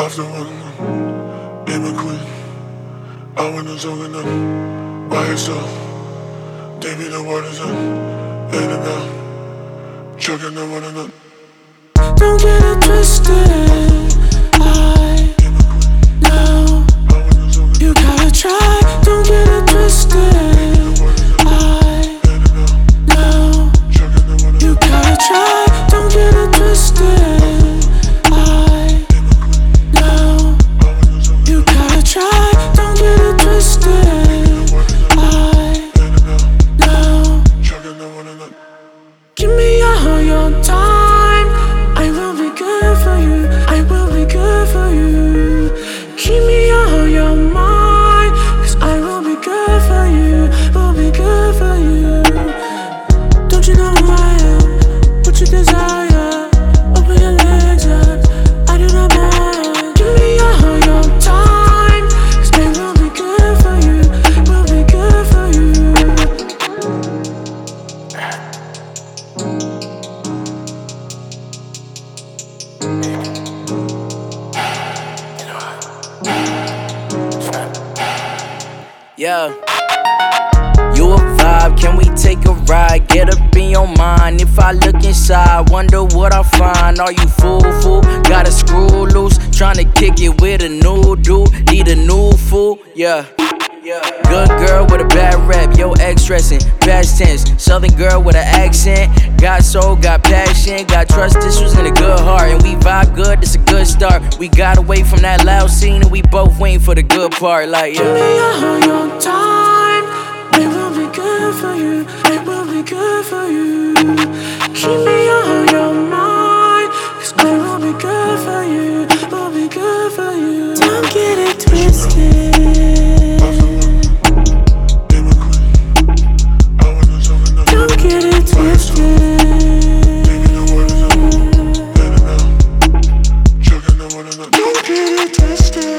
After one, name a queen. I wanna talk enough by yourself. Baby, the water's up, in and out. Chugging the water up. Don't get it twisted. I know you gotta try. Don't get it twisted. I know you gotta try. Don't get it twisted. I know you gotta try. Don't get it twisted. I know. Give me all your time. I will be good for you. I will be good for you. Keep me on your mind, 'cause I will be good for you. Will be good for you. Don't you know who I am? What you desire? Open your legs up. I do not mind. Give me all your time, 'cause I will be good for you. Will be good for you. Yeah. You a vibe, can we take a ride? Get up in your mind. If I look inside, wonder what I find. Are you fool? Got a screw loose, tryna kick it with a new dude. Need a new fool, yeah. Good girl with a bad rep, yo ex stressing, past tense. Southern girl with an accent, got soul, got passion, got trust issues and a good heart. And we vibe good, it's a good start. We got away from that loud scene and we both waiting for the good part, like yeah. Give me all your time, it will be good for you. It will be good for you. Keep me on your mind, 'cause I will be good for you. Will be good for you. Don't get it twisted. Don't get it twisted. Don't get it twisted.